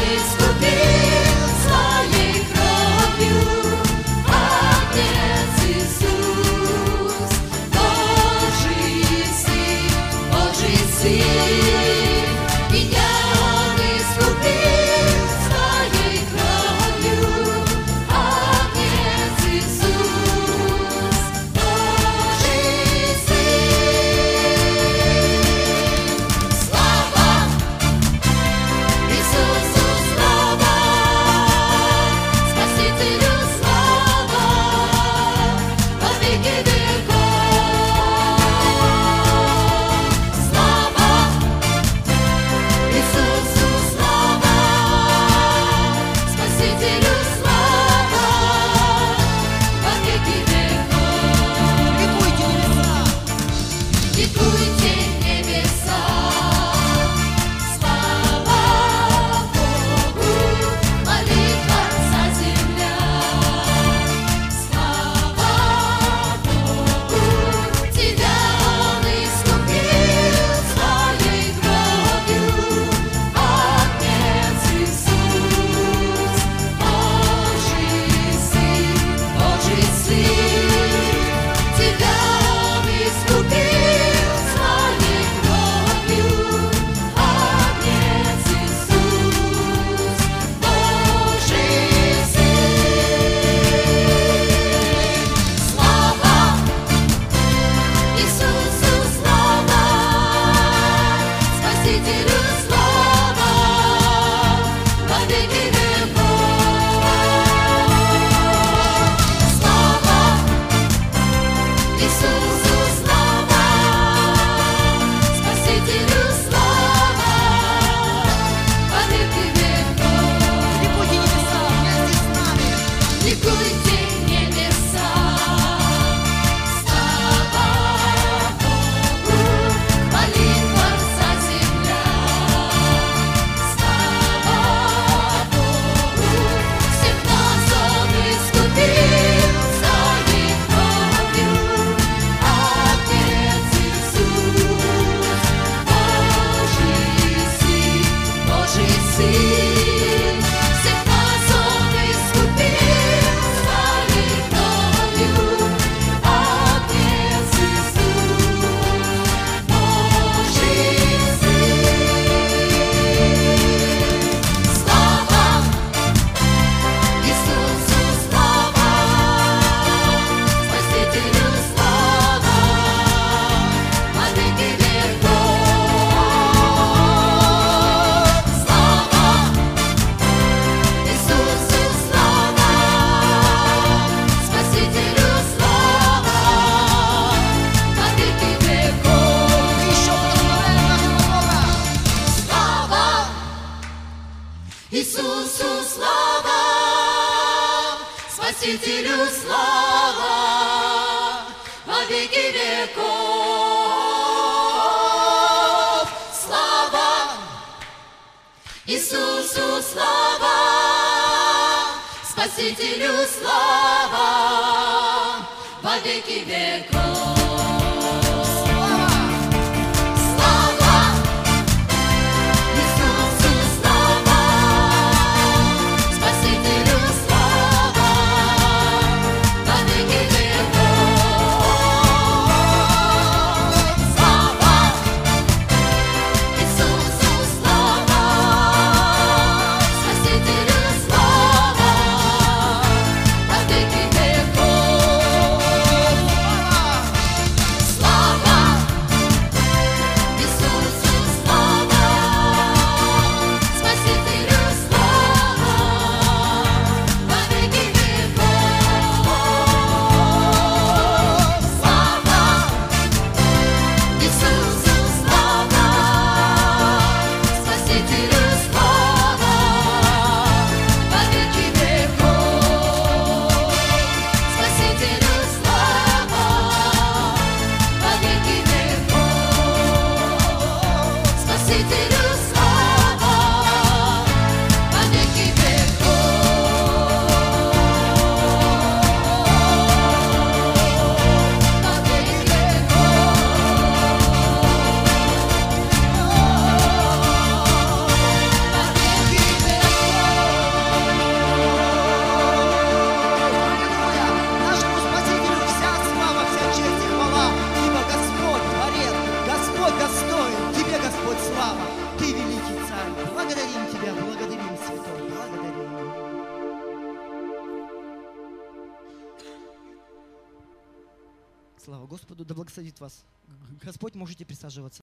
искупил своей кровью. Отец Иисус, Божий Сын, меня Он искупил своей кровью. Отец Иисус, Божий Сын. Слава Иисусу, слава Спасителю, слава во веки веков. Слава Иисусу, слава Спасителю, слава во веки веков. Ликуйте небеса, слава Богу, молитва вся земля. Слава Богу, тебя Он искупил своей кровью. Отец Иисус, Божий Сын, тебя Он искупил своей кровью. Отец Иисус, Божий Сын. Слава Иисусу, слава Спасителю, слава во веки веков. Слава Иисусу, слава Спасителю, слава во веки веков. Ликуйте небеса, слава Богу, молитва вся земля. Слава Богу, всех нас Он искупил своей кровью. Отец Иисус, Божий Сын, всех нас Он искупил своей кровью. Отец Иисус, Божий Сын. Слава Иисусу, слава Спасителю, слава во веки веков. Слава Иисусу, слава Спасителю, слава во веки веков. Слава Иисусу, слава Спасителю, слава во веки веков. Слава Иисусу, слава Спасителю, слава во веки веков. Слава Иисусу, слава Спасителю, слава во веки веков. Слава Иисусу, слава Спасителю, слава во веки веков. Слава Господу, да благословит вас Господь, можете присаживаться.